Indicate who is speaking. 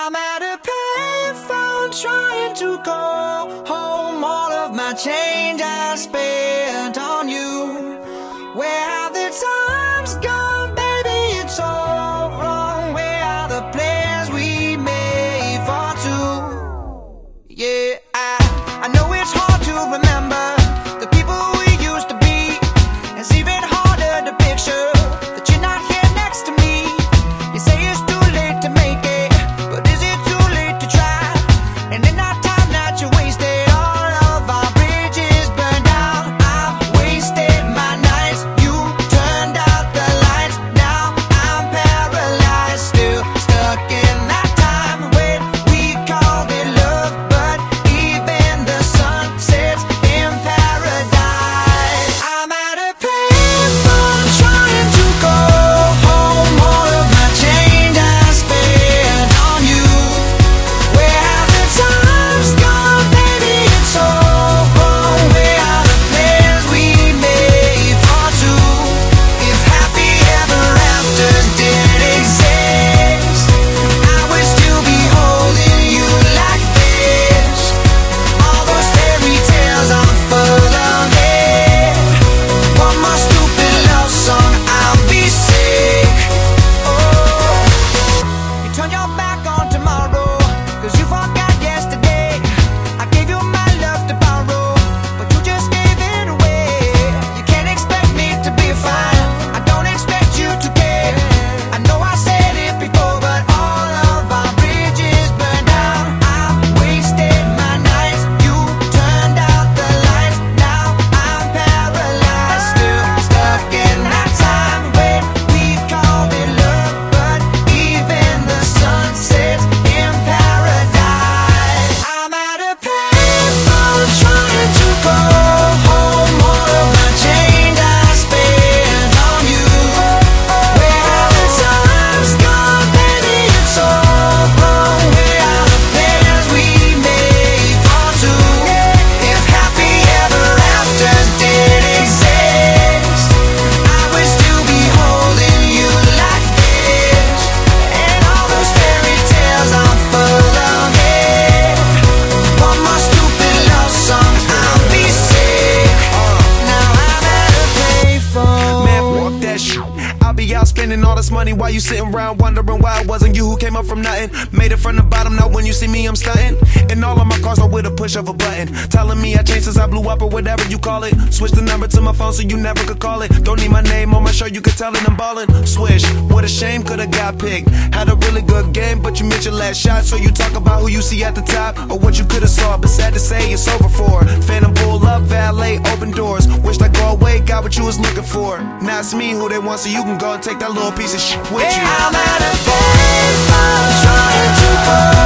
Speaker 1: I'm at a payphone trying to go home. All of my change I spent on you. Where have the times gone, baby? It's all wrong. Where are the plans we made for two? Yeah, I know it's hard to remember the people we used to be. It's even harder to picture that you're not here next to me. You say it's too late to make it, but is it too late to try? And in that time that you wasted, all of our bridges burned out. I've wasted my nights, you turned out the lights. Now I'm paralyzed, still stuck in that time when we called it love. But even the sun sets in paradise. I'm at a payphone trying to go home. All of my change I spent on you. Where have the times gone, baby? It's all wrong. Where are the plans we made for two? If happy ever afters did exist, I would still be holding you like this. All those fairy tales are full of it. One more stupid love song, I'll be sick. Oh, you turn your back on tomorrow, 'cause you forgot yesterday. I gave you my love to borrow, but you just gave it away. You can't expect me to be fine, I don't expect you to care. I know I said it before, but all of our bridges burned out. I've wasted my nights, you turned out the lights. Now I'm paralyzed, still stuck in that time when we called it love. But even the sun sets in paradise. I'm at a payphone trying to go home. All of my change I spent on you. Where have the times gone, baby? It's all wrong. Where are the plans we made for two? If happy ever afters did exist, I would still be holding you like this. And all those fairy tales are full of it. One more stupid love song, I'll be sick. Now I'm at a payphone.
Speaker 2: Man, fuck that shit. I'll be out spending all this money while you sitting around wondering why it wasn't you who came up from nothing. Made it from the bottom, now when you see me I'm stunting. And all of my cars are with a push of a button, telling me I changed since I blew up or whatever you call it. Switch the number to my phone so you never could call it. Don't need my name on my shirt, you could tell it I'm ballin'. Swish, what a shame, could've got picked. Had a really good game, but you missed your last shot. So you talk about who you see at the top, or what you could've saw, but sad to say it's over for. Phantom pull up, valet, open doors. Wished I go away, got what you was looking for. Now it's me who they want, so you can go and take that little piece of shit with you.
Speaker 1: I'm at a payphone trying to go